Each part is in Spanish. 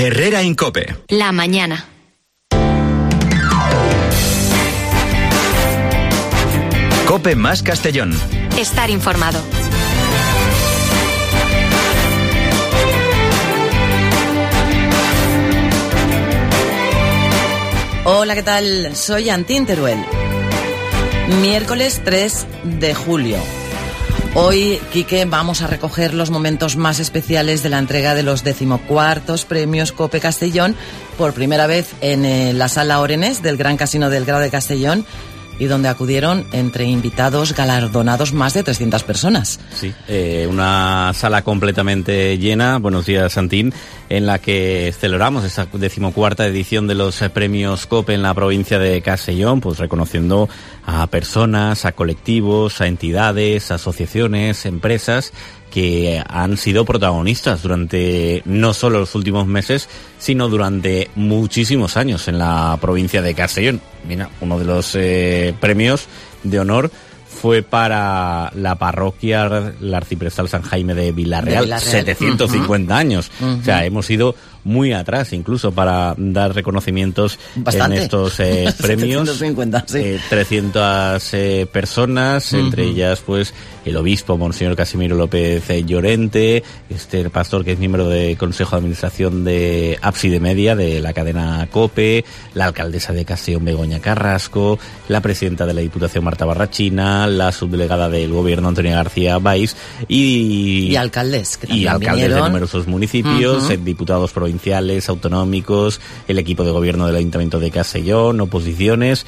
Herrera Incope. La mañana. Cope más Castellón. Estar informado. Hola, ¿qué tal? Soy Antín Teruel. Miércoles 3 de julio. Hoy, Quique, vamos a recoger los momentos más especiales de la entrega de los 14º premios Cope Castellón, por primera vez en la Sala Orenés del Gran Casino del Grau de Castellón, y donde acudieron entre invitados galardonados más de 300 personas. Sí, una sala completamente llena, buenos días Santín, en la que celebramos esta 14ª edición de los premios COPE en la provincia de Castellón, pues reconociendo a personas, a colectivos, a entidades, asociaciones, empresas que han sido protagonistas durante no solo los últimos meses, sino durante muchísimos años en la provincia de Castellón. Mira, uno de los premios de honor fue para la parroquia, la Arciprestal San Jaime de Villarreal, 750 años. O sea, hemos ido muy atrás incluso para dar reconocimientos en estos premios. 750, sí. 300 personas, entre ellas pues el obispo Monseñor Casimiro López Llorente, el pastor que es miembro del Consejo de Administración de Ábside Media de la cadena COPE, la alcaldesa de Castellón Begoña Carrasco, la presidenta de la Diputación Marta Barrachina, la subdelegada del Gobierno Antonia García Valls y alcaldes que también alcaldes vinieron. De numerosos municipios, diputados provinciales, autonómicos, el equipo de gobierno del Ayuntamiento de Castellón, oposiciones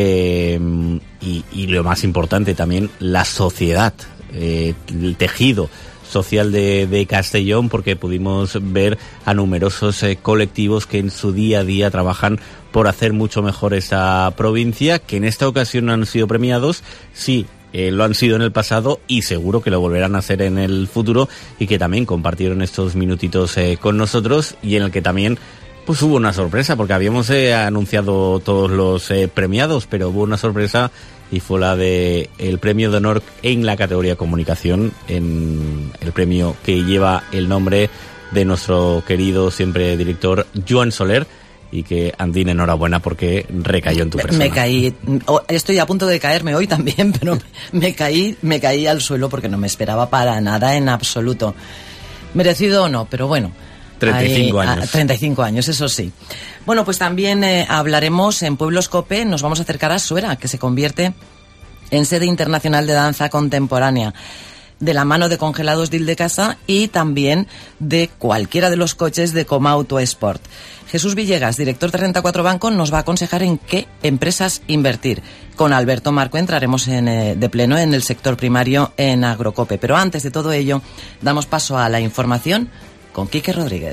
y lo más importante también, la sociedad, el tejido social de Castellón, porque pudimos ver a numerosos colectivos que en su día a día trabajan por hacer mucho mejor esta provincia, que en esta ocasión no han sido premiados, sí, lo han sido en el pasado y seguro que lo volverán a hacer en el futuro, y que también compartieron estos minutitos con nosotros, y en el que también pues hubo una sorpresa, porque habíamos anunciado todos los premiados, pero hubo una sorpresa y fue la de el premio de honor en la categoría comunicación, en el premio que lleva el nombre de nuestro querido siempre director Joan Soler, y que, Andín, enhorabuena porque recayó en tu persona. Me caí, estoy a punto de caerme hoy también, pero me caí al suelo porque no me esperaba para nada en absoluto. Merecido o no, pero bueno. 35 años. 35 años, eso sí. Bueno, pues también hablaremos en Pueblos COPE, nos vamos a acercar a Suera, que se convierte en sede internacional de danza contemporánea, de la mano de Congelados Dil de Casa y también de cualquiera de los coches de Comauto Sport. Jesús Villegas, director de Renta 4 Banco, nos va a aconsejar en qué empresas invertir. Con Alberto Marco entraremos de pleno en el sector primario en Agrocope. Pero antes de todo ello, damos paso a la información con Quique Rodríguez.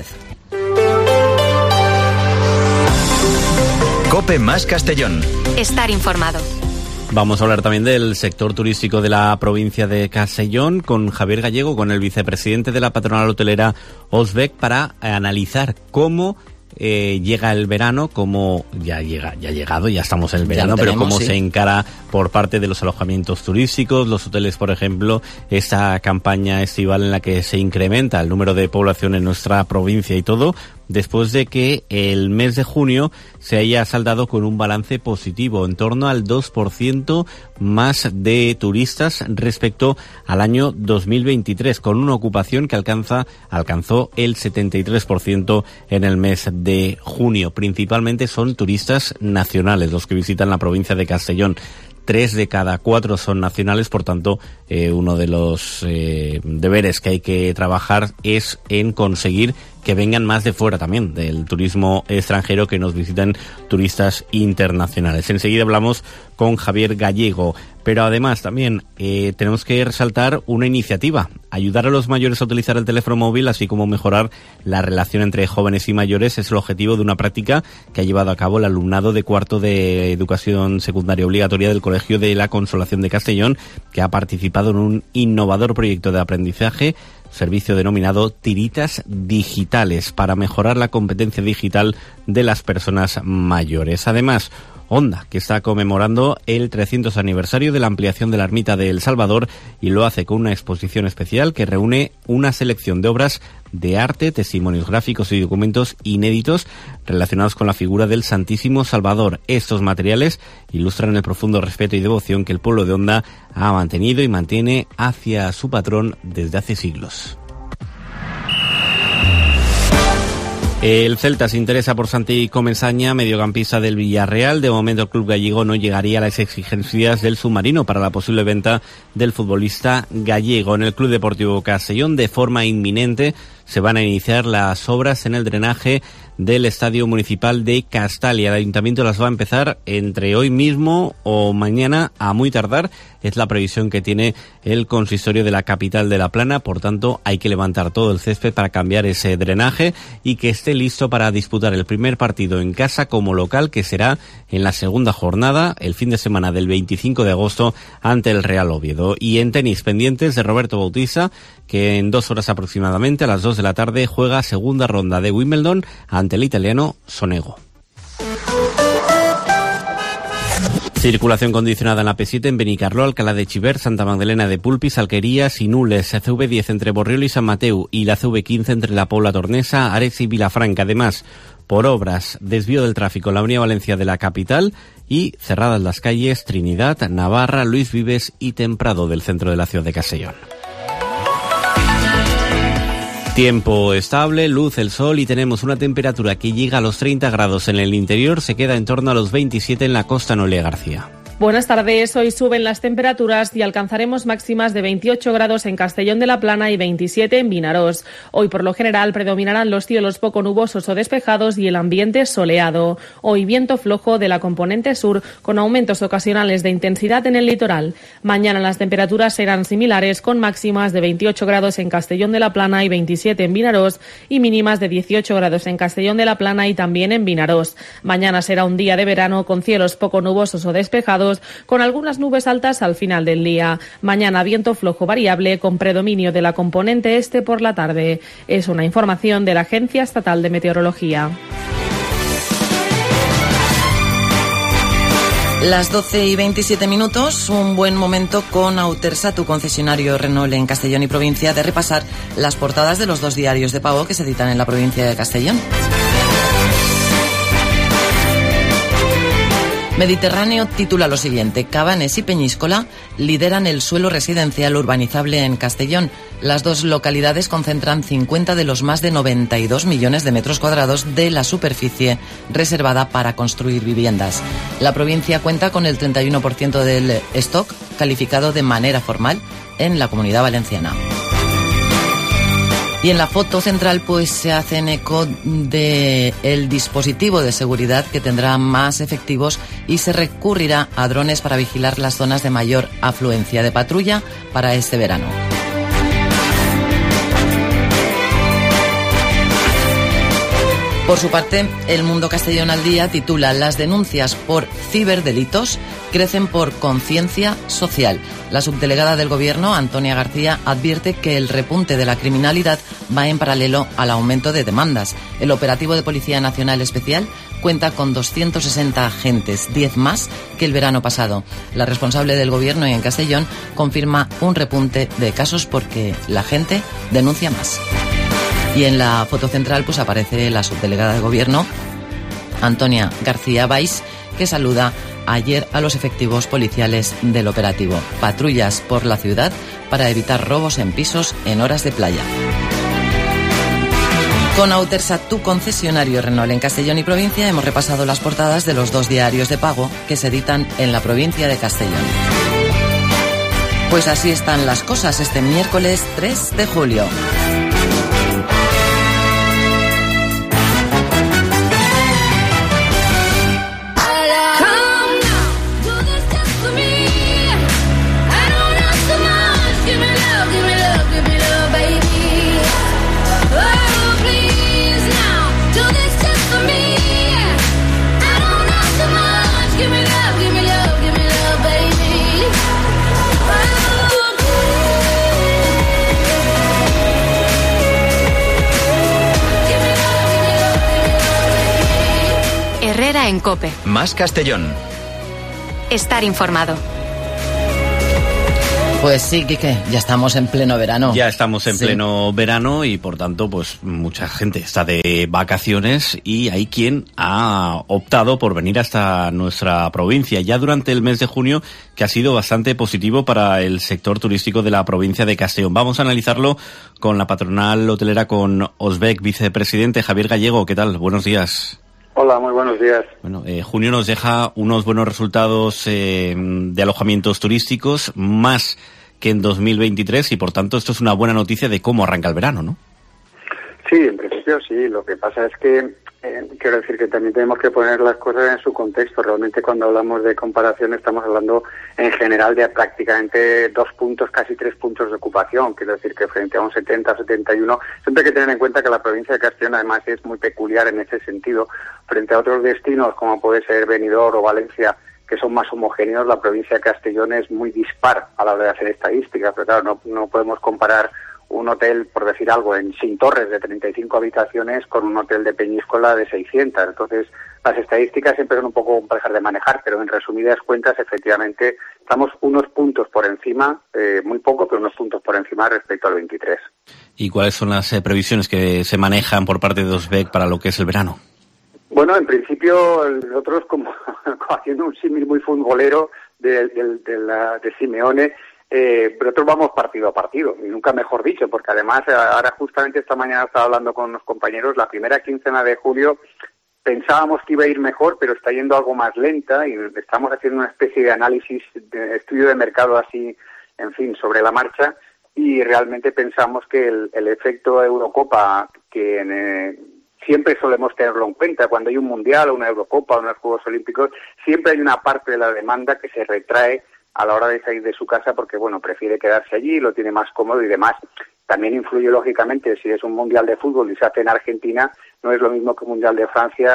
Cope más Castellón. Estar informado. Vamos a hablar también del sector turístico de la provincia de Castellón con Javier Gallego, con el vicepresidente de la patronal hotelera Osbec, para analizar cómo llega el verano, cómo ya ha llegado, ya estamos en el verano, pero cómo se encara por parte de los alojamientos turísticos, los hoteles, por ejemplo, esta campaña estival en la que se incrementa el número de población en nuestra provincia y todo, después de que el mes de junio se haya saldado con un balance positivo, en torno al 2% más de turistas respecto al año 2023, con una ocupación que alcanzó el 73% en el mes de junio. Principalmente son turistas nacionales los que visitan la provincia de Castellón. 3 de cada 4 son nacionales, por tanto, uno de los deberes que hay que trabajar es en conseguir que vengan más de fuera también, del turismo extranjero, que nos visiten turistas internacionales. Enseguida hablamos con Javier Gallego, pero además también tenemos que resaltar una iniciativa, ayudar a los mayores a utilizar el teléfono móvil, así como mejorar la relación entre jóvenes y mayores. Es el objetivo de una práctica que ha llevado a cabo el alumnado de cuarto de educación secundaria obligatoria del Colegio de la Consolación de Castellón, que ha participado en un innovador proyecto de aprendizaje, servicio denominado Tiritas Digitales, para mejorar la competencia digital de las personas mayores. Además, Honda, que está conmemorando el 300 aniversario de la ampliación de la ermita de El Salvador, y lo hace con una exposición especial que reúne una selección de obras de arte, testimonios gráficos y documentos inéditos relacionados con la figura del Santísimo Salvador. Estos materiales ilustran el profundo respeto y devoción que el pueblo de Honda ha mantenido y mantiene hacia su patrón desde hace siglos. El Celta se interesa por Santi Comesaña, mediocampista del Villarreal. De momento el club gallego no llegaría a las exigencias del submarino para la posible venta del futbolista gallego. En el Club Deportivo Castellón, de forma inminente, se van a iniciar las obras en el drenaje del Estadio Municipal de Castalia. El Ayuntamiento las va a empezar entre hoy mismo o mañana a muy tardar. Es la previsión que tiene el consistorio de la capital de La Plana. Por tanto, hay que levantar todo el césped para cambiar ese drenaje y que esté listo para disputar el primer partido en casa como local, que será en la segunda jornada, el fin de semana del 25 de agosto, ante el Real Oviedo. Y en tenis, pendientes de Roberto Bautista, que en 2 horas aproximadamente, a las 2 de la tarde, juega segunda ronda de Wimbledon ante el italiano Sonego. Circulación condicionada en la P7 en Benicarló, Alcalá de Xivert, Santa Magdalena de Pulpis, Alquerías y Nules, CV10 entre Borriol y San Mateu y la CV15 entre La Pobla Tornesa, Ares y Vilafranca. Además, por obras, desvío del tráfico en la Avenida Valencia de la capital y cerradas las calles Trinidad, Navarra, Luis Vives y Temprado del centro de la ciudad de Castellón. Tiempo estable, luz el sol y tenemos una temperatura que llega a los 30 grados en el interior, se queda en torno a los 27 en la costa. Noelia García. Buenas tardes. Hoy suben las temperaturas y alcanzaremos máximas de 28 grados en Castellón de la Plana y 27 en Vinarós. Hoy, por lo general, predominarán los cielos poco nubosos o despejados y el ambiente soleado. Hoy, viento flojo de la componente sur, con aumentos ocasionales de intensidad en el litoral. Mañana las temperaturas serán similares, con máximas de 28 grados en Castellón de la Plana y 27 en Vinarós y mínimas de 18 grados en Castellón de la Plana y también en Vinarós. Mañana será un día de verano con cielos poco nubosos o despejados, con algunas nubes altas al final del día. Mañana viento flojo variable con predominio de la componente este por la tarde. Es una información de la Agencia Estatal de Meteorología. Las 12:27, un buen momento con Autersa, tu concesionario Renault en Castellón y provincia, de repasar las portadas de los 2 diarios de pago que se editan en la provincia de Castellón. Mediterráneo titula lo siguiente: Cabanes y Peñíscola lideran el suelo residencial urbanizable en Castellón. Las 2 localidades concentran 50 de los más de 92 millones de metros cuadrados de la superficie reservada para construir viviendas. La provincia cuenta con el 31% del stock calificado de manera formal en la Comunidad Valenciana. Y en la foto central pues se hacen eco de el dispositivo de seguridad que tendrá más efectivos y se recurrirá a drones para vigilar las zonas de mayor afluencia de patrulla para este verano. Por su parte, El Mundo Castellón al Día titula: Las denuncias por ciberdelitos crecen por conciencia social. La subdelegada del Gobierno, Antonia García, advierte que el repunte de la criminalidad va en paralelo al aumento de demandas. El operativo de Policía Nacional Especial cuenta con 260 agentes, 10 más que el verano pasado. La responsable del Gobierno en Castellón confirma un repunte de casos porque la gente denuncia más. Y en la foto central pues aparece la subdelegada de Gobierno, Antonia García Valls, que saluda ayer a los efectivos policiales del operativo. Patrullas por la ciudad para evitar robos en pisos en horas de playa. Con Autersa, tu concesionario Renault en Castellón y provincia, hemos repasado las portadas de los 2 diarios de pago que se editan en la provincia de Castellón. Pues así están las cosas este miércoles 3 de julio. en COPE. Más Castellón. Estar informado. Pues sí, Quique, ya estamos en pleno verano. Ya estamos en pleno verano y por tanto pues mucha gente está de vacaciones y hay quien ha optado por venir hasta nuestra provincia ya durante el mes de junio, que ha sido bastante positivo para el sector turístico de la provincia de Castellón. Vamos a analizarlo con la patronal hotelera, con Osbec, vicepresidente. Javier Gallego, ¿qué tal? Buenos días. Hola, muy buenos días. Bueno, junio nos deja unos buenos resultados de alojamientos turísticos, más que en 2023, y por tanto esto es una buena noticia de cómo arranca el verano, ¿no? Sí, en principio sí. Lo que pasa es que quiero decir que también tenemos que poner las cosas en su contexto. Realmente cuando hablamos de comparación estamos hablando en general de prácticamente 2 puntos, casi 3 puntos de ocupación. Quiero decir que frente a un 70, 71, siempre hay que tener en cuenta que la provincia de Castellón además es muy peculiar en ese sentido. Frente a otros destinos como puede ser Benidorm o Valencia, que son más homogéneos, la provincia de Castellón es muy dispar a la hora de hacer estadísticas. Pero claro, no podemos comparar un hotel, por decir algo, en Sin Torres de 35 habitaciones con un hotel de Peñíscola de 600. Entonces, las estadísticas siempre son un poco complejas de manejar, pero en resumidas cuentas, efectivamente, estamos unos puntos por encima, muy poco, pero unos puntos por encima respecto al 23. ¿Y cuáles son las previsiones que se manejan por parte de Osbec para lo que es el verano? Bueno, en principio, nosotros, como haciendo un símil muy futbolero de Simeone, pero nosotros vamos partido a partido, y nunca mejor dicho, porque además ahora justamente esta mañana estaba hablando con los compañeros, la primera quincena de julio pensábamos que iba a ir mejor, pero está yendo algo más lenta y estamos haciendo una especie de análisis, de estudio de mercado así, en fin, sobre la marcha, y realmente pensamos que el efecto Eurocopa, que siempre solemos tenerlo en cuenta, cuando hay un Mundial o una Eurocopa o unos Juegos Olímpicos, siempre hay una parte de la demanda que se retrae a la hora de salir de su casa porque, bueno, prefiere quedarse allí, lo tiene más cómodo y demás. También influye, lógicamente, si es un Mundial de Fútbol y se hace en Argentina, no es lo mismo que un Mundial de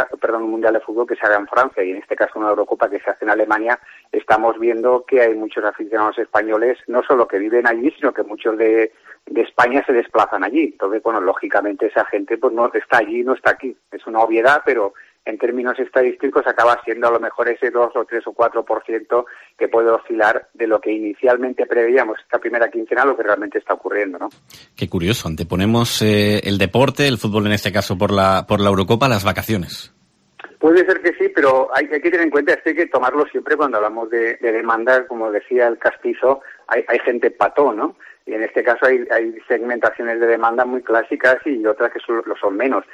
Fútbol que se haga en Francia, y en este caso una Eurocopa que se hace en Alemania. Estamos viendo que hay muchos aficionados españoles, no solo que viven allí, sino que muchos de España se desplazan allí. Entonces, bueno, lógicamente esa gente pues no está allí, no está aquí. Es una obviedad, pero en términos estadísticos acaba siendo a lo mejor ese 2 o 3 o 4% que puede oscilar de lo que inicialmente preveíamos esta primera quincena a lo que realmente está ocurriendo, ¿no? Qué curioso, anteponemos el deporte, el fútbol en este caso por la Eurocopa, las vacaciones. Puede ser que sí, pero hay que tener en cuenta, es que hay que tomarlo siempre cuando hablamos de demanda, como decía el Castizo, hay gente pató, ¿no? Y en este caso hay segmentaciones de demanda muy clásicas y otras que lo son menos.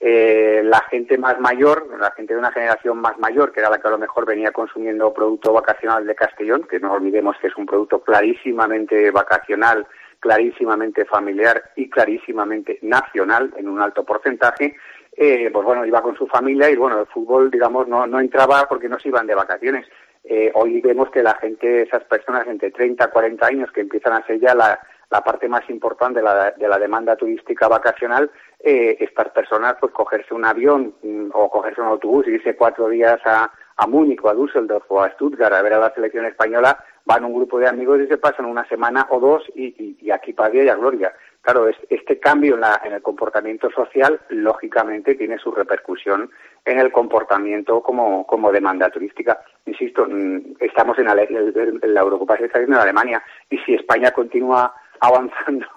La gente más mayor, la gente de una generación más mayor, que era la que a lo mejor venía consumiendo producto vacacional de Castellón, que no olvidemos que es un producto clarísimamente vacacional, clarísimamente familiar y clarísimamente nacional en un alto porcentaje, pues bueno, iba con su familia y bueno, el fútbol, digamos, no entraba porque no se iban de vacaciones. Hoy vemos que la gente, esas personas entre 30 y 40 años, que empiezan a ser ya la parte más importante de la demanda turística vacacional, estas personas, pues cogerse un avión o cogerse un autobús y irse 4 días a Múnich o a Düsseldorf o a Stuttgart a ver a la selección española, van un grupo de amigos y se pasan una semana o dos y aquí para día y a gloria. Claro, este cambio en el comportamiento social, lógicamente, tiene su repercusión en el comportamiento como demanda turística. Insisto, estamos en la Eurocopa, se está haciendo en Alemania, y si España continúa avanzando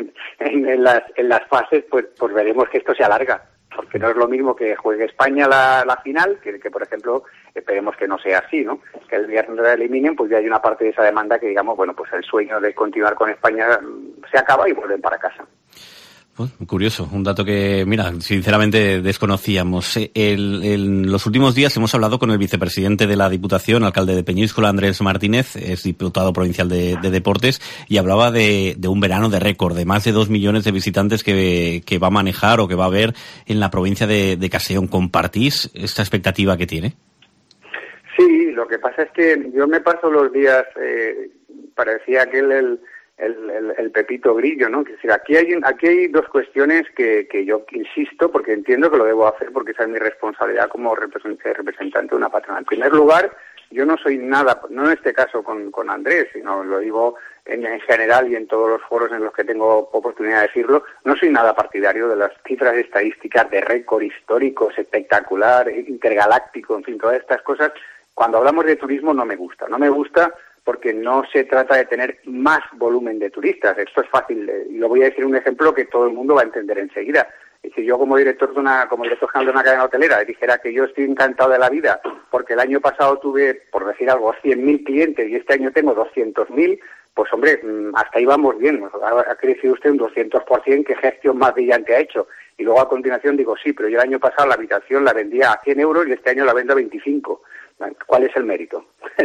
en las fases, pues veremos que esto se alarga, porque no es lo mismo que juegue España la final, que por ejemplo, esperemos que no sea así, ¿no? Que el viernes la eliminen, pues ya hay una parte de esa demanda que, digamos, bueno, pues el sueño de continuar con España se acaba y vuelven para casa. Pues, curioso, un dato que, mira, sinceramente desconocíamos. En los últimos días hemos hablado con el vicepresidente de la Diputación, alcalde de Peñíscola, Andrés Martínez, es diputado provincial de Deportes, y hablaba de un verano de récord, de más de 2 millones de visitantes que va a manejar o que va a haber en la provincia de Castellón. ¿Compartís esta expectativa que tiene? Sí, lo que pasa es que yo me paso los días, parecía aquel el Pepito Grillo, ¿no? Es decir, aquí hay dos cuestiones que yo insisto, porque entiendo que lo debo hacer, porque esa es mi responsabilidad como representante de una patronal. En primer lugar, yo no soy nada, no en este caso con Andrés, sino lo digo en general y en todos los foros en los que tengo oportunidad de decirlo, no soy nada partidario de las cifras estadísticas de récord históricos, espectacular, intergaláctico, en fin, todas estas cosas. Cuando hablamos de turismo no me gusta porque no se trata de tener más volumen de turistas. Esto es fácil, y lo voy a decir un ejemplo que todo el mundo va a entender enseguida. Y si yo como director general de una cadena hotelera dijera que yo estoy encantado de la vida porque el año pasado tuve, por decir algo, 100.000 clientes y este año tengo 200.000, pues hombre, hasta ahí vamos bien. Ha crecido usted un 200%, ¿qué gestión más brillante ha hecho? Y luego a continuación digo, sí, pero yo el año pasado la habitación la vendía a 100 euros y este año la vendo a 25. ¿Cuál es el mérito?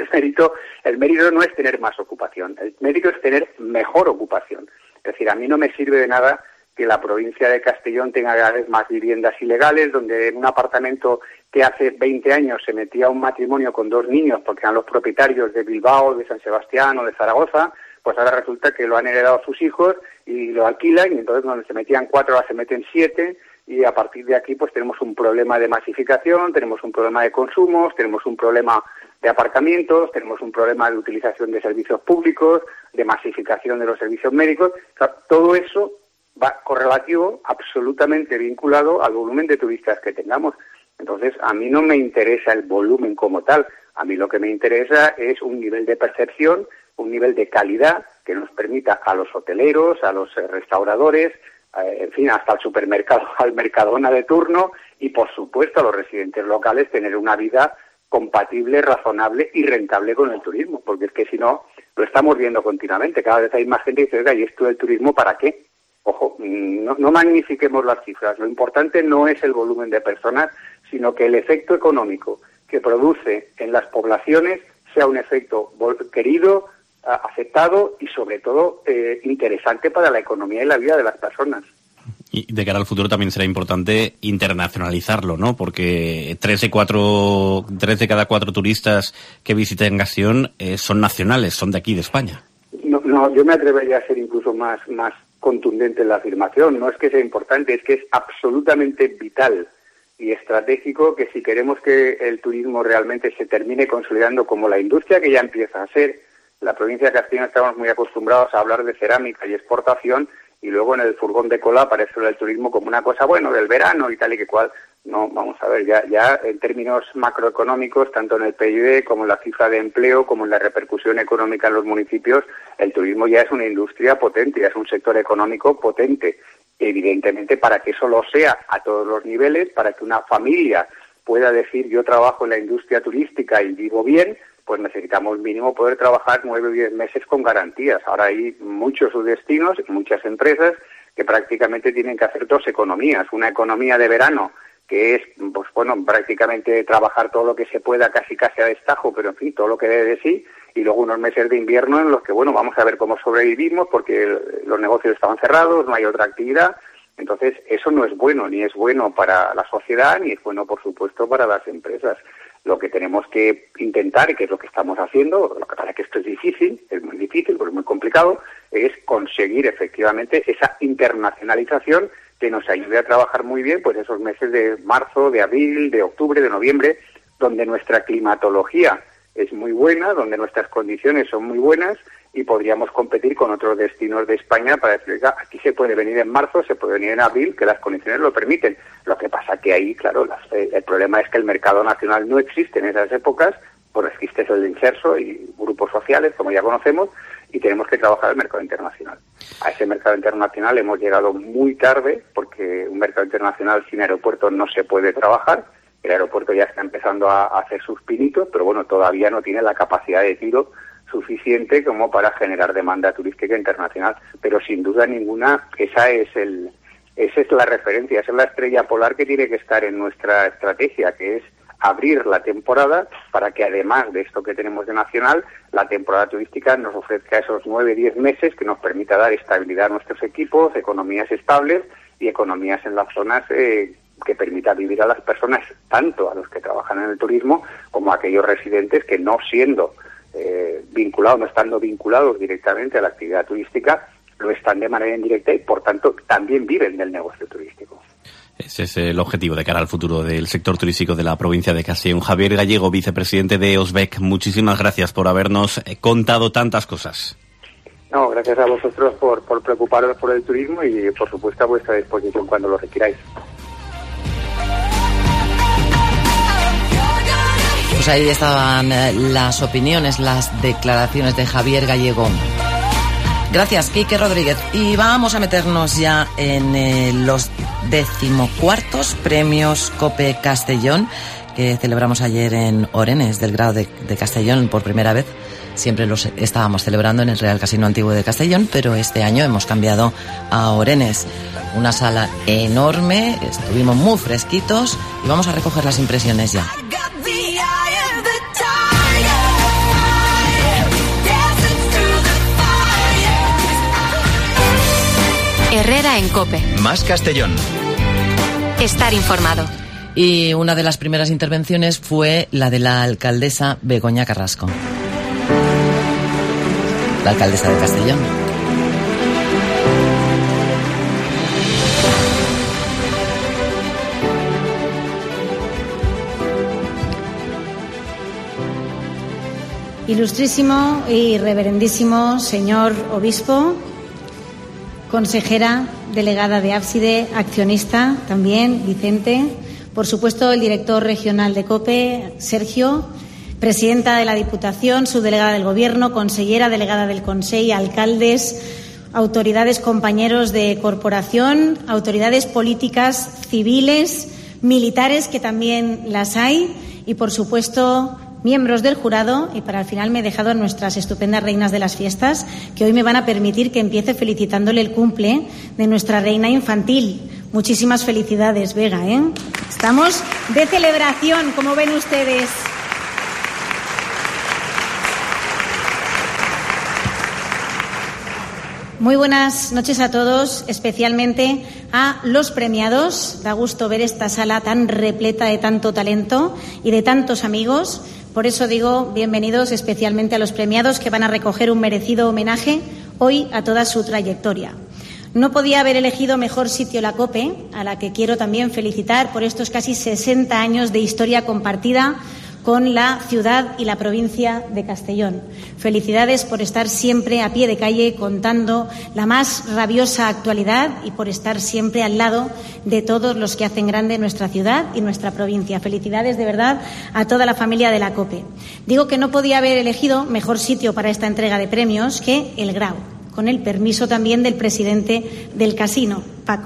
El mérito no es tener más ocupación, el mérito es tener mejor ocupación. Es decir, a mí no me sirve de nada que la provincia de Castellón tenga cada vez más viviendas ilegales, donde en un apartamento que hace 20 años se metía un matrimonio con 2 niños porque eran los propietarios de Bilbao, de San Sebastián o de Zaragoza, pues ahora resulta que lo han heredado sus hijos y lo alquilan, y entonces donde se metían 4 ahora se meten 7, y a partir de aquí pues tenemos un problema de masificación, tenemos un problema de consumos, tenemos un problema de aparcamientos, tenemos un problema de utilización de servicios públicos, de masificación de los servicios médicos. O sea, todo eso va correlativo, absolutamente vinculado al volumen de turistas que tengamos. Entonces, a mí no me interesa el volumen como tal, a mí lo que me interesa es un nivel de percepción, un nivel de calidad que nos permita a los hoteleros, a los restauradores, en fin, hasta el supermercado, al Mercadona de turno y, por supuesto, a los residentes locales tener una vida compatible, razonable y rentable con el turismo, porque es que si no, lo estamos viendo continuamente. Cada vez hay más gente que dice, oiga, ¿y esto del turismo para qué? Ojo, no magnifiquemos las cifras. Lo importante no es el volumen de personas, sino que el efecto económico que produce en las poblaciones sea un efecto querido, aceptado y, sobre todo, interesante para la economía y la vida de las personas. Y de cara al futuro también será importante internacionalizarlo, ¿no? Porque 3 de cada 4 turistas que visiten Castellón son nacionales, son de aquí, de España. No, yo me atrevería a ser incluso más contundente en la afirmación. No es que sea importante, es que es absolutamente vital y estratégico que si queremos que el turismo realmente se termine consolidando como la industria que ya empieza a ser. La provincia de Castellón estamos muy acostumbrados a hablar de cerámica y exportación, y luego en el furgón de cola aparece el turismo como una cosa, bueno, del verano y tal y que cual. No, vamos a ver, ya en términos macroeconómicos, tanto en el PIB como en la cifra de empleo, como en la repercusión económica en los municipios, el turismo ya es una industria potente, ya es un sector económico potente. Evidentemente, para que eso lo sea a todos los niveles, para que una familia pueda decir yo trabajo en la industria turística y vivo bien, pues necesitamos mínimo poder trabajar 9 o 10 meses con garantías. Ahora hay muchos subdestinos y muchas empresas que prácticamente tienen que hacer 2 economías. Una economía de verano, que es, pues bueno, prácticamente trabajar todo lo que se pueda, casi a destajo, pero en fin, todo lo que dé de sí, y luego unos meses de invierno en los que, bueno, vamos a ver cómo sobrevivimos, porque los negocios estaban cerrados, no hay otra actividad. Entonces, eso no es bueno, ni es bueno para la sociedad, ni es bueno, por supuesto, para las empresas. Lo que tenemos que intentar, y que es lo que estamos haciendo, lo que pasa es que esto es difícil, es muy difícil, porque es muy complicado, es conseguir efectivamente esa internacionalización que nos ayude a trabajar muy bien pues esos meses de marzo, de abril, de octubre, de noviembre, donde nuestra climatología es muy buena, donde nuestras condiciones son muy buenas y podríamos competir con otros destinos de España para decir, oiga, aquí se puede venir en marzo, se puede venir en abril, que las condiciones lo permiten. Lo que pasa que ahí, claro, el problema es que el mercado nacional no existe en esas épocas, pues existe el inserso y grupos sociales, como ya conocemos, y tenemos que trabajar el mercado internacional. A ese mercado internacional hemos llegado muy tarde, porque un mercado internacional sin aeropuerto no se puede trabajar. El aeropuerto ya está empezando a hacer sus pinitos, pero bueno, todavía no tiene la capacidad de tiro suficiente como para generar demanda turística internacional. Pero sin duda ninguna, esa es la referencia, esa es la estrella polar que tiene que estar en nuestra estrategia, que es abrir la temporada para que, además de esto que tenemos de nacional, la temporada turística nos ofrezca esos 9-10 meses que nos permita dar estabilidad a nuestros equipos, economías estables y economías en las zonas que permita vivir a las personas, tanto a los que trabajan en el turismo como a aquellos residentes que, no siendo vinculados, no estando vinculados directamente a la actividad turística, lo están de manera indirecta y, por tanto, también viven del negocio turístico. Ese es el objetivo de cara al futuro del sector turístico de la provincia de Castellón. Javier Gallego, vicepresidente de OSBEC, muchísimas gracias por habernos contado tantas cosas. No, gracias a vosotros por preocuparos por el turismo y, por supuesto, a vuestra disposición cuando lo requiráis. Pues ahí estaban las opiniones, las declaraciones de Javier Gallego. Gracias, Quique Rodríguez. Y vamos a meternos ya en los 14º premios COPE Castellón, que celebramos ayer en Orenes, del Grao de Castellón, por primera vez. Siempre los estábamos celebrando en el Real Casino Antiguo de Castellón, pero este año hemos cambiado a Orenes. Una sala enorme, estuvimos muy fresquitos y vamos a recoger las impresiones ya. Herrera en COPE. Más Castellón. Estar informado. Y una de las primeras intervenciones fue la de la alcaldesa Begoña Carrasco. La alcaldesa de Castellón. Ilustrísimo y reverendísimo señor obispo, consejera, delegada de Ábside, accionista también, Vicente, por supuesto el director regional de COPE, Sergio, presidenta de la Diputación, subdelegada del Gobierno, consellera, delegada del Consell, alcaldes, autoridades, compañeros de corporación, autoridades políticas, civiles, militares, que también las hay, y por supuesto miembros del jurado, y para el final me he dejado a nuestras estupendas reinas de las fiestas, que hoy me van a permitir que empiece felicitándole el cumple de nuestra reina infantil. Muchísimas felicidades, Vega, ¿eh? Estamos de celebración, como ven ustedes. Muy buenas noches a todos, especialmente a los premiados. Da gusto ver esta sala tan repleta de tanto talento y de tantos amigos. Por eso digo bienvenidos especialmente a los premiados, que van a recoger un merecido homenaje hoy a toda su trayectoria. No podía haber elegido mejor sitio la COPE, a la que quiero también felicitar por estos casi 60 años de historia compartida con la ciudad y la provincia de Castellón. Felicidades por estar siempre a pie de calle contando la más rabiosa actualidad y por estar siempre al lado de todos los que hacen grande nuestra ciudad y nuestra provincia. Felicidades de verdad a toda la familia de la COPE. Digo que no podía haber elegido mejor sitio para esta entrega de premios que el Grao, con el permiso también del presidente del casino, Paco.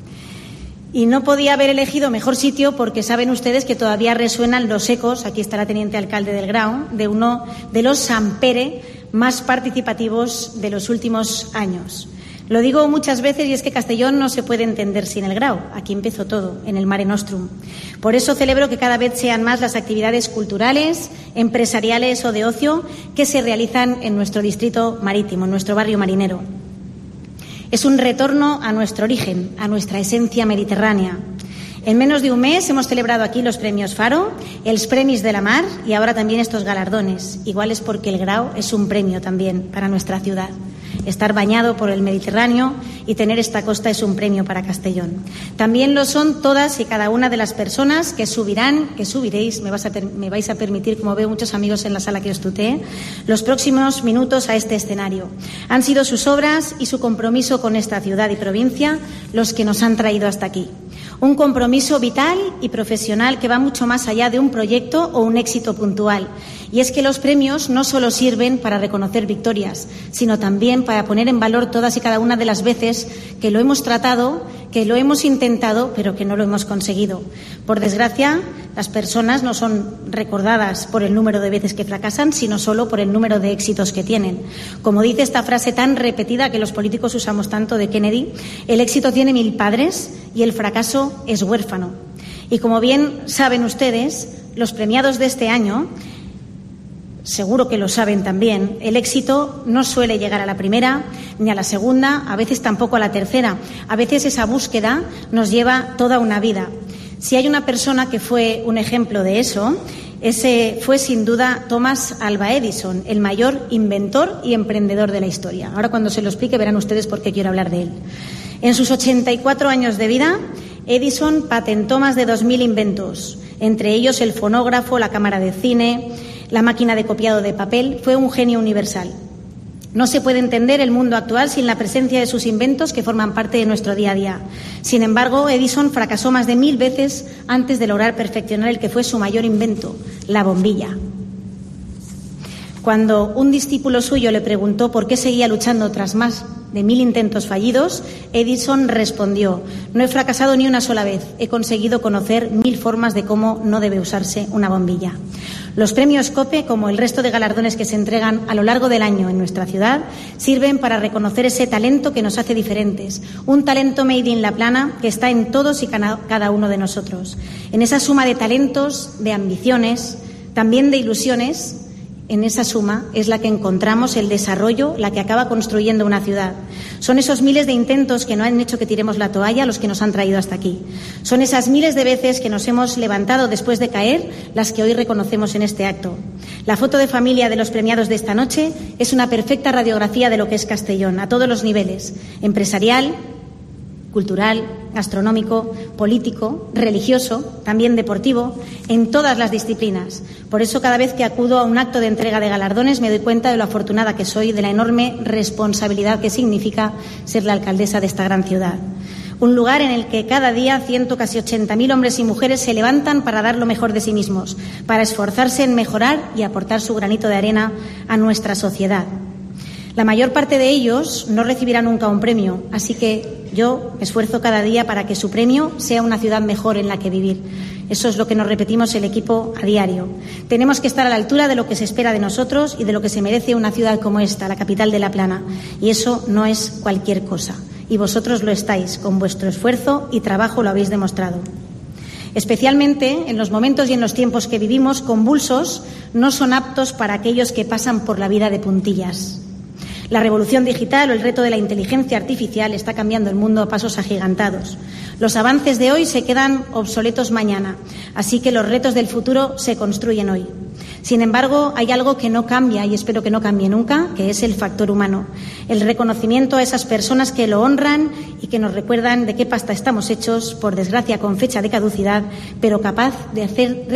Y no podía haber elegido mejor sitio porque saben ustedes que todavía resuenan los ecos, aquí está la teniente alcalde del Grao, de uno de los Sampere más participativos de los últimos años. Lo digo muchas veces y es que Castellón no se puede entender sin el Grao. Aquí empezó todo, en el Mare Nostrum. Por eso celebro que cada vez sean más las actividades culturales, empresariales o de ocio que se realizan en nuestro distrito marítimo, en nuestro barrio marinero. Es un retorno a nuestro origen, a nuestra esencia mediterránea. En menos de un mes hemos celebrado aquí los premios Faro, els Premis de la Mar y ahora también estos galardones. Igual es porque el Grao es un premio también para nuestra ciudad. Estar bañado por el Mediterráneo y tener esta costa es un premio para Castellón. También lo son todas y cada una de las personas que subirán, que subiréis, me vais a permitir, como veo muchos amigos en la sala que os tuteé, los próximos minutos a este escenario. Han sido sus obras y su compromiso con esta ciudad y provincia los que nos han traído hasta aquí. Un compromiso vital y profesional que va mucho más allá de un proyecto o un éxito puntual. Y es que los premios no solo sirven para reconocer victorias, sino también para poner en valor todas y cada una de las veces que lo hemos tratado, que lo hemos intentado, pero que no lo hemos conseguido. Por desgracia, las personas no son recordadas por el número de veces que fracasan, sino solo por el número de éxitos que tienen. Como dice esta frase tan repetida que los políticos usamos tanto de Kennedy, el éxito tiene 1000 padres y el fracaso es huérfano. Y como bien saben ustedes, los premiados de este año, seguro que lo saben también, el éxito no suele llegar a la primera ni a la segunda, a veces tampoco a la tercera. A veces esa búsqueda nos lleva toda una vida. Si hay una persona que fue un ejemplo de eso, ese fue sin duda Thomas Alva Edison, el mayor inventor y emprendedor de la historia. Ahora cuando se lo explique verán ustedes por qué quiero hablar de él. En sus 84 años de vida, Edison patentó más de 2.000 inventos, entre ellos el fonógrafo, la cámara de cine, la máquina de copiado de papel. Fue un genio universal. No se puede entender el mundo actual sin la presencia de sus inventos que forman parte de nuestro día a día. Sin embargo, Edison fracasó más de 1000 veces antes de lograr perfeccionar el que fue su mayor invento, la bombilla. Cuando un discípulo suyo le preguntó por qué seguía luchando tras más de 1000 intentos fallidos, Edison respondió: no he fracasado ni una sola vez, he conseguido conocer 1000 formas de cómo no debe usarse una bombilla. Los premios COPE, como el resto de galardones que se entregan a lo largo del año en nuestra ciudad, sirven para reconocer ese talento que nos hace diferentes, un talento made in La Plana que está en todos y cada uno de nosotros. En esa suma de talentos, de ambiciones, también de ilusiones, en esa suma es la que encontramos el desarrollo, la que acaba construyendo una ciudad. Son esos miles de intentos que no han hecho que tiremos la toalla los que nos han traído hasta aquí. Son esas miles de veces que nos hemos levantado después de caer las que hoy reconocemos en este acto. La foto de familia de los premiados de esta noche es una perfecta radiografía de lo que es Castellón, a todos los niveles: empresarial, cultural, gastronómico, político, religioso, también deportivo, en todas las disciplinas. Por eso, cada vez que acudo a un acto de entrega de galardones me doy cuenta de lo afortunada que soy, de la enorme responsabilidad que significa ser la alcaldesa de esta gran ciudad. Un lugar en el que cada día casi 80.000 hombres y mujeres se levantan para dar lo mejor de sí mismos, para esforzarse en mejorar y aportar su granito de arena a nuestra sociedad. La mayor parte de ellos no recibirá nunca un premio, así que yo me esfuerzo cada día para que su premio sea una ciudad mejor en la que vivir. Eso es lo que nos repetimos el equipo a diario. Tenemos que estar a la altura de lo que se espera de nosotros y de lo que se merece una ciudad como esta, la capital de La Plana. Y eso no es cualquier cosa. Y vosotros lo estáis, con vuestro esfuerzo y trabajo lo habéis demostrado. Especialmente en los momentos y en los tiempos que vivimos, convulsos, no son aptos para aquellos que pasan por la vida de puntillas. La revolución digital o el reto de la inteligencia artificial está cambiando el mundo a pasos agigantados. Los avances de hoy se quedan obsoletos mañana, así que los retos del futuro se construyen hoy. Sin embargo, hay algo que no cambia y espero que no cambie nunca, que es el factor humano. El reconocimiento a esas personas que lo honran y que nos recuerdan de qué pasta estamos hechos, por desgracia con fecha de caducidad, pero capaces de hacer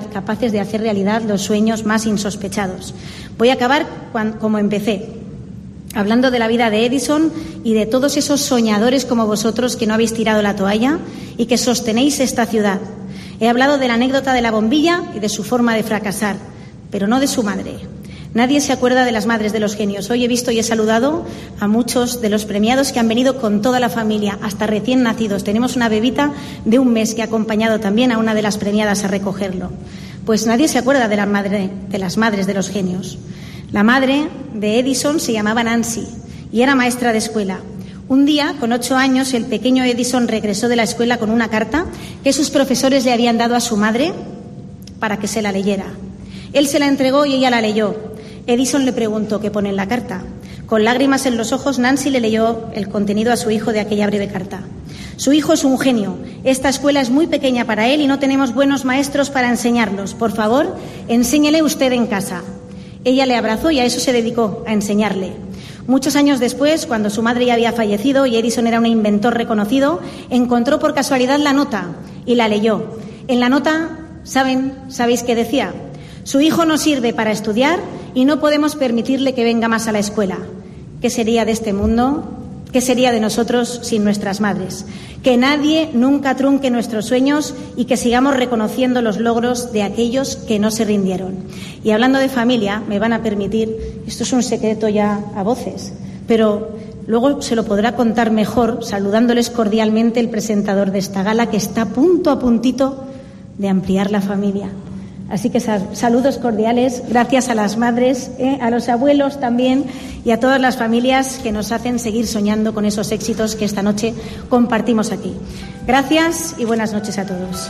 realidad los sueños más insospechados. Voy a acabar como empecé, hablando de la vida de Edison y de todos esos soñadores como vosotros que no habéis tirado la toalla y que sostenéis esta ciudad. He hablado de la anécdota de la bombilla y de su forma de fracasar, pero no de su madre. Nadie se acuerda de las madres de los genios. Hoy he visto y he saludado a muchos de los premiados que han venido con toda la familia, hasta recién nacidos. Tenemos una bebita de 1 mes que ha acompañado también a una de las premiadas a recogerlo. Pues nadie se acuerda de las madres de los genios. La madre de Edison se llamaba Nancy y era maestra de escuela. Un día, con 8 años, el pequeño Edison regresó de la escuela con una carta que sus profesores le habían dado a su madre para que se la leyera. Él se la entregó y ella la leyó. Edison le preguntó qué pone en la carta. Con lágrimas en los ojos, Nancy le leyó el contenido a su hijo de aquella breve carta. Su hijo es un genio. Esta escuela es muy pequeña para él y no tenemos buenos maestros para enseñarlos. Por favor, enséñele usted en casa. Ella le abrazó y a eso se dedicó, a enseñarle. Muchos años después, cuando su madre ya había fallecido y Edison era un inventor reconocido, encontró por casualidad la nota y la leyó. En la nota, ¿sabéis qué decía? Su hijo no sirve para estudiar y no podemos permitirle que venga más a la escuela. ¿Qué sería de este mundo? ¿Qué sería de nosotros sin nuestras madres? Que nadie nunca trunque nuestros sueños y que sigamos reconociendo los logros de aquellos que no se rindieron. Y hablando de familia, me van a permitir, esto es un secreto ya a voces, pero luego se lo podrá contar mejor saludándoles cordialmente el presentador de esta gala, que está a puntito de ampliar la familia. Así que saludos cordiales, gracias a las madres, a los abuelos también y a todas las familias que nos hacen seguir soñando con esos éxitos que esta noche compartimos aquí. Gracias y buenas noches a todos.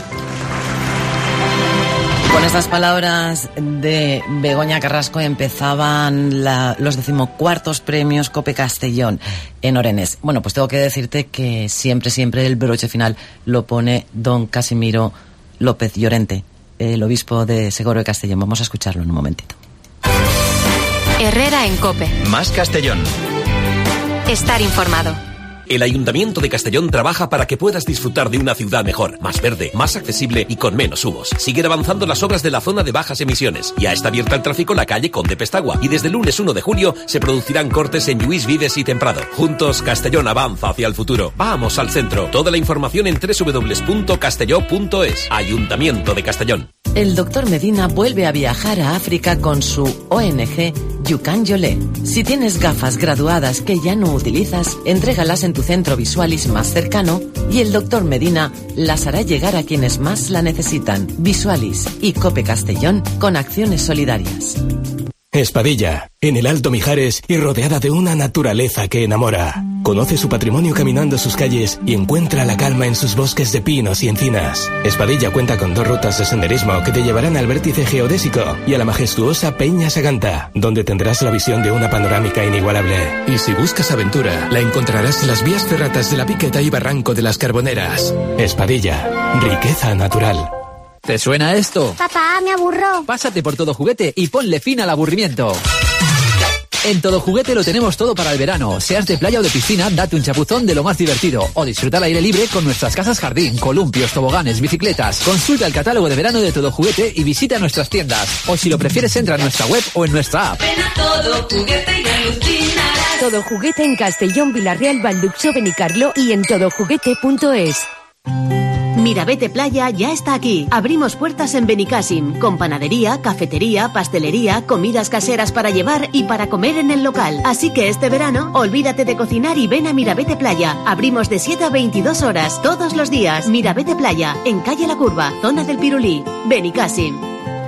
Con estas palabras de Begoña Carrasco empezaban los 14º premios COPE Castellón en Orense. Bueno, pues tengo que decirte que siempre el broche final lo pone don Casimiro López Llorente, el obispo de Segorbe de Castellón. Vamos a escucharlo en un momentito. Herrera en COPE. Más Castellón. Estar informado. El Ayuntamiento de Castellón trabaja para que puedas disfrutar de una ciudad mejor, más verde, más accesible y con menos humos. Siguen avanzando las obras de la zona de bajas emisiones. Ya está abierta al tráfico la calle Conde Pestagua y desde el lunes 1 de julio se producirán cortes en Lluís Vives y Temprado. Juntos, Castellón avanza hacia el futuro. Vamos al centro. Toda la información en www.castelló.es. Ayuntamiento de Castellón. El doctor Medina vuelve a viajar a África con su ONG Yukan Yolé. Si tienes gafas graduadas que ya no utilizas, entrégalas en tu centro Visualis más cercano y el doctor Medina las hará llegar a quienes más la necesitan. Visualis y Cope Castellón con acciones solidarias. Espadilla, en el Alto Mijares y rodeada de una naturaleza que enamora. Conoce su patrimonio caminando sus calles y encuentra la calma en sus bosques de pinos y encinas. Espadilla cuenta con 2 rutas de senderismo que te llevarán al vértice geodésico y a la majestuosa Peña Saganta, donde tendrás la visión de una panorámica inigualable. Y si buscas aventura, la encontrarás en las vías ferratas de la Piqueta y Barranco de las Carboneras. Espadilla, riqueza natural. ¿Te suena esto? Papá, me aburro. Pásate por Todo Juguete y ponle fin al aburrimiento. En Todo Juguete lo tenemos todo para el verano. Seas de playa o de piscina, date un chapuzón de lo más divertido. O disfruta al aire libre con nuestras casas jardín, columpios, toboganes, bicicletas. Consulta el catálogo de verano de Todo Juguete y visita nuestras tiendas. O si lo prefieres, entra en nuestra web o en nuestra app. Ven a Todo Juguete y alucinarás. Todo Juguete en Castellón, Villarreal, Valduxo, Benicarló y en todojuguete.es. Mirabete Playa ya está aquí. Abrimos puertas en Benicàssim, con panadería, cafetería, pastelería, comidas caseras para llevar y para comer en el local. Así que este verano, olvídate de cocinar y ven a Mirabete Playa. Abrimos de 7 a 22 horas, todos los días. Mirabete Playa, en calle La Curva, zona del Pirulí, Benicàssim.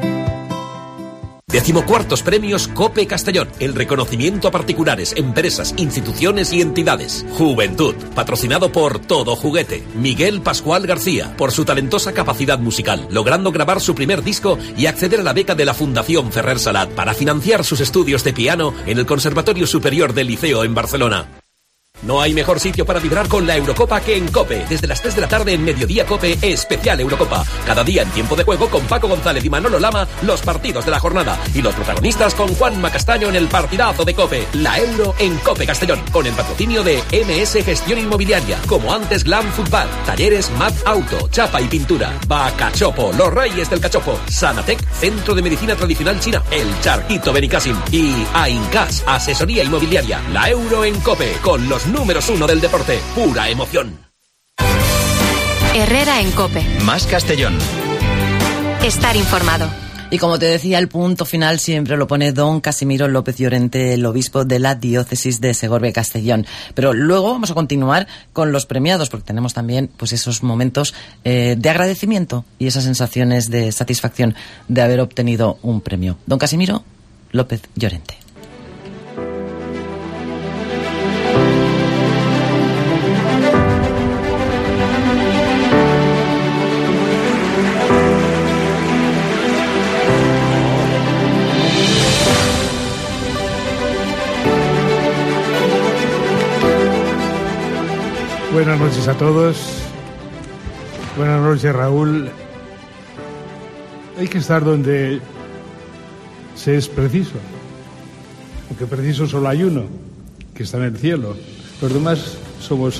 14º Premios Cope Castellón. El reconocimiento a particulares, empresas, instituciones y entidades. Juventud. Patrocinado por Todo Juguete. Miguel Pascual García. Por su talentosa capacidad musical, logrando grabar su primer disco y acceder a la beca de la Fundación Ferrer Salat para financiar sus estudios de piano en el Conservatorio Superior del Liceo en Barcelona. No hay mejor sitio para vibrar con la Eurocopa que en COPE. Desde las 3 de la tarde en Mediodía COPE, especial Eurocopa. Cada día en tiempo de juego con Paco González y Manolo Lama, los partidos de la jornada. Y los protagonistas con Juanma Castaño en el partidazo de COPE. La Euro en COPE Castellón. Con el patrocinio de MS Gestión Inmobiliaria. Como antes Glam Football. Talleres Mat Auto. Chapa y pintura. Bacachopo. Los Reyes del Cachopo. Sanatec. Centro de Medicina Tradicional China. El Charquito Benicàssim. Y Aincas. Asesoría Inmobiliaria. La Euro en COPE. Con los números 1 del deporte. Pura emoción. Herrera en COPE. Más Castellón. Estar informado. Y como te decía, el punto final siempre lo pone don Casimiro López Llorente, el obispo de la diócesis de Segorbe-Castellón. Pero luego vamos a continuar con los premiados, porque tenemos también pues esos momentos de agradecimiento y esas sensaciones de satisfacción de haber obtenido un premio. Don Casimiro López Llorente. Buenas noches a todos. Buenas noches, Raúl. Hay que estar donde se es preciso. Aunque preciso solo hay uno, que está en el cielo. Los demás somos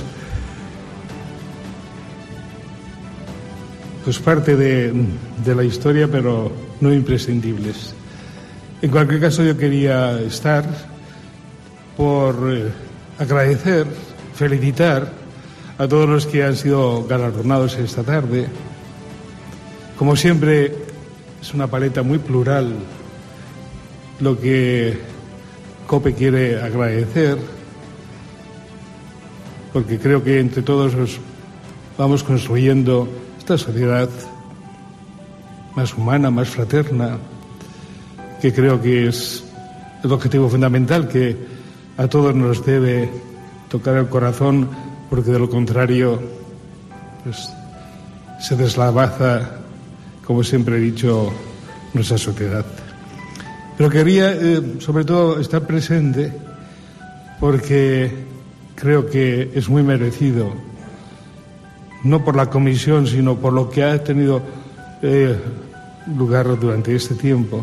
pues parte de la historia, pero no imprescindibles. En cualquier caso, yo quería estar por agradecer, felicitar a todos los que han sido galardonados esta tarde. Como siempre, es una paleta muy plural lo que COPE quiere agradecer, porque creo que entre todos vamos construyendo esta sociedad más humana, más fraterna, que creo que es el objetivo fundamental que a todos nos debe tocar el corazón, porque de lo contrario pues, se deslavaza, como siempre he dicho, nuestra sociedad. Pero quería sobre todo estar presente porque creo que es muy merecido, no por la comisión, sino por lo que ha tenido lugar durante este tiempo.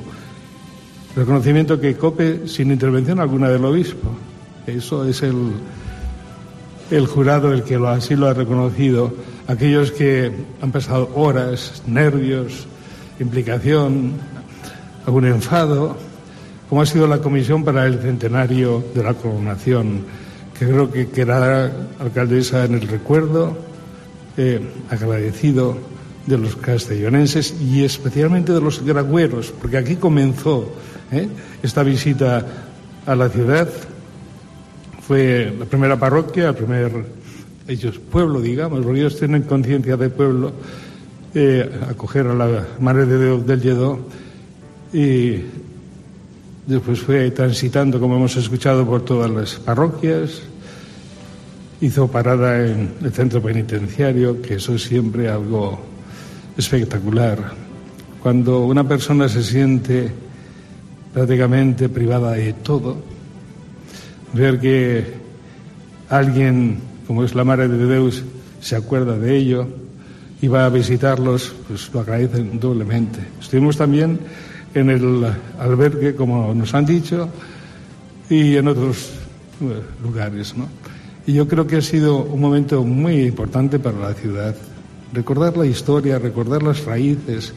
Reconocimiento que COPE, sin intervención alguna del obispo, eso es el jurado el que así lo ha reconocido, aquellos que han pasado horas, nervios, implicación, algún enfado, como ha sido la comisión para el centenario de la coronación, que creo que quedará, alcaldesa, en el recuerdo, agradecido de los castellonenses y especialmente de los gragüeros, porque aquí comenzó esta visita a la ciudad. Fue la primera parroquia, el primer pueblo, digamos, porque ellos tienen conciencia de pueblo, acoger a la Madre de Déu del Lledó, y después fue transitando, como hemos escuchado, por todas las parroquias. Hizo parada en el centro penitenciario, que eso es siempre algo espectacular. Cuando una persona se siente prácticamente privada de todo, ver que alguien, como es la Madre de Deus, se acuerda de ello y va a visitarlos, pues lo agradecen doblemente. Estuvimos también en el albergue, como nos han dicho, y en otros lugares, ¿no? Y yo creo que ha sido un momento muy importante para la ciudad. Recordar la historia, recordar las raíces,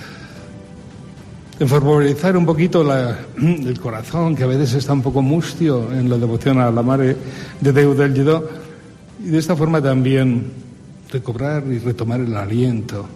enfervorizar un poquito el corazón, que a veces está un poco mustio en la devoción a la Madre de Déu del Lledó, y de esta forma también recobrar y retomar el aliento.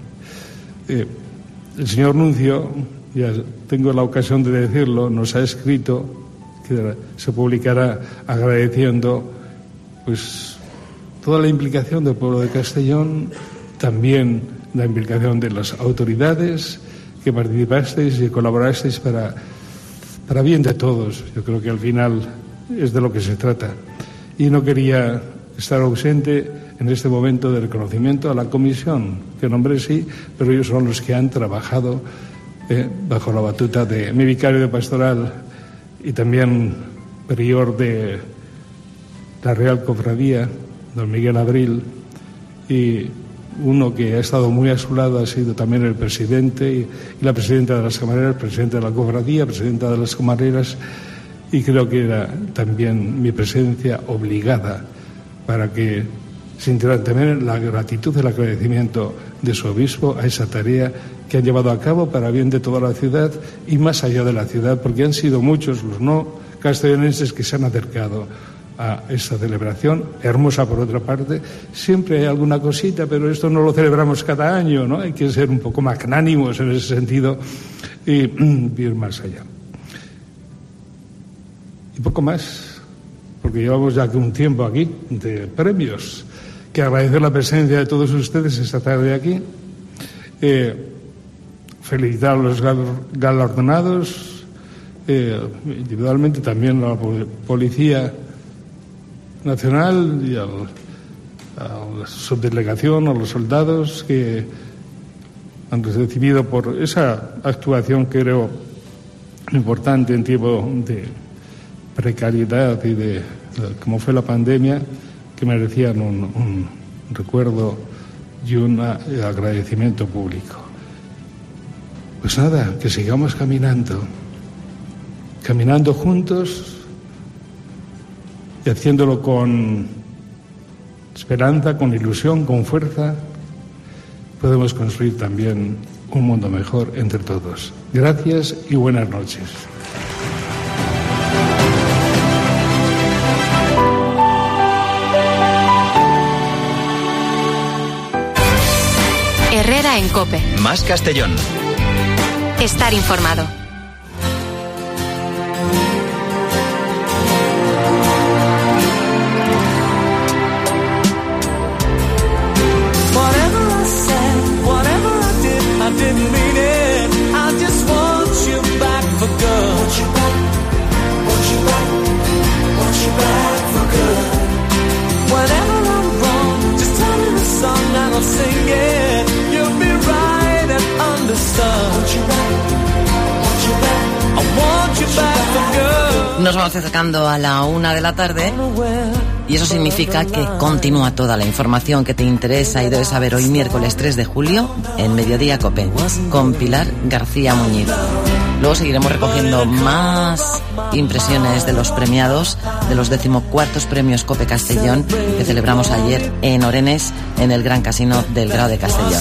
El señor Nuncio, ya tengo la ocasión de decirlo, nos ha escrito que se publicará agradeciendo pues toda la implicación del pueblo de Castellón, también la implicación de las autoridades que participasteis y colaborasteis para bien de todos. Yo creo que al final es de lo que se trata. Y no quería estar ausente en este momento de reconocimiento a la comisión, que nombré sí, pero ellos son los que han trabajado bajo la batuta de mi vicario de pastoral y también prior de la Real Cofradía, don Miguel Abril, y uno que ha estado muy a su lado ha sido también el presidente y la presidenta de las camareras, presidenta de la cofradía, presidenta de las camareras, y creo que era también mi presencia obligada para que sintieran también la gratitud y el agradecimiento de su obispo a esa tarea que han llevado a cabo para bien de toda la ciudad y más allá de la ciudad, porque han sido muchos los no castellonenses que se han acercado a esta celebración, hermosa por otra parte. Siempre hay alguna cosita, pero esto no lo celebramos cada año, ¿no? Hay que ser un poco magnánimos en ese sentido y ir más allá. Y poco más, porque llevamos ya un tiempo aquí de premios, que agradecer la presencia de todos ustedes esta tarde aquí, felicitar a los galardonados, individualmente también a la Policía Nacional y a la subdelegación, a los soldados que han recibido por esa actuación, creo, importante en tiempo de precariedad y de como fue la pandemia, que merecían un recuerdo y un agradecimiento público. Pues nada, que sigamos caminando juntos y haciéndolo con esperanza, con ilusión, con fuerza, podemos construir también un mundo mejor entre todos. Gracias y buenas noches. Herrera en COPE. Más Castellón. Estar informado. Nos vamos acercando a la 1 de la tarde y eso significa que continúa toda la información que te interesa y debes saber hoy miércoles 3 de julio en Mediodía COPE con Pilar García Muñiz. Luego seguiremos recogiendo más impresiones de los premiados, de los 14º premios COPE Castellón que celebramos ayer en Orenes, en el Gran Casino del Grao de Castellón.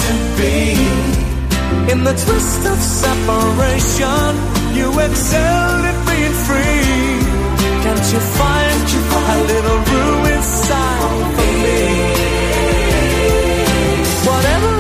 In the twist of separation, you excelled at being free. Can't you find a little room inside for me? Whatever